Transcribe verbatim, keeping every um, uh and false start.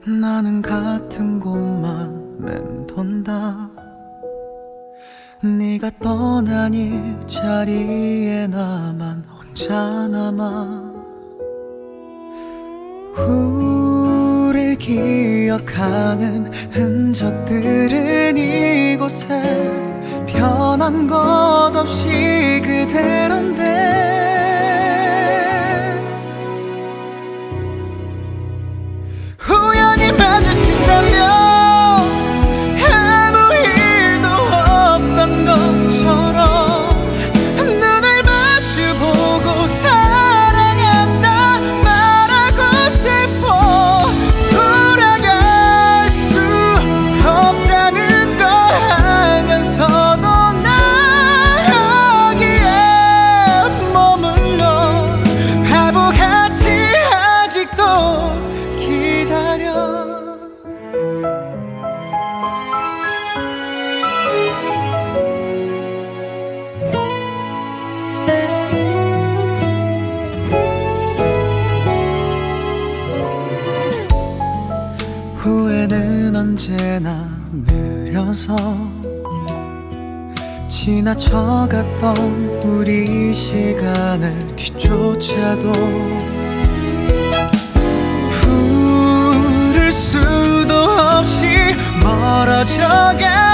나는 같은 곳만 맴돈다. 네가 떠난 이 자리에 나만 혼자 남아. 우릴 기억하는 흔적들은 이곳에 변한 것 없이 그대로인데, 우연히 마주친다면 아무 일도 없던 것처럼 눈을 마주보고 사랑한다 말하고 싶어. 돌아갈 수 없다는 걸 알면서도 나 여기에 머물러 바보같이 아직도 기다려. 후회는 언제나 느려서 지나쳐갔던 우리 시간을 뒤쫓아도 부를 수도 없이 멀어져가.